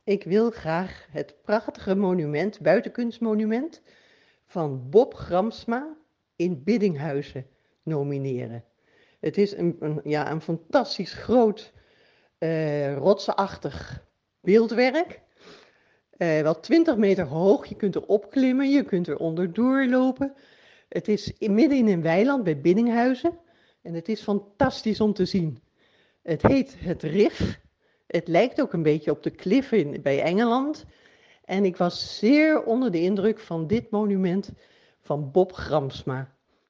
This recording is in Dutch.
Ik wil graag het prachtige monument, buitenkunstmonument, van Bob Gramsma in Biddinghuizen nomineren. Het is een fantastisch groot, rotsachtig beeldwerk. Wel 20 meter hoog, je kunt er opklimmen, je kunt er onderdoor lopen. Het is midden in een weiland bij Biddinghuizen en het is fantastisch om te zien. Het heet het Rif. Het lijkt ook een beetje op de kliffen bij Engeland. En ik was zeer onder de indruk van dit monument van Bob Gramsma.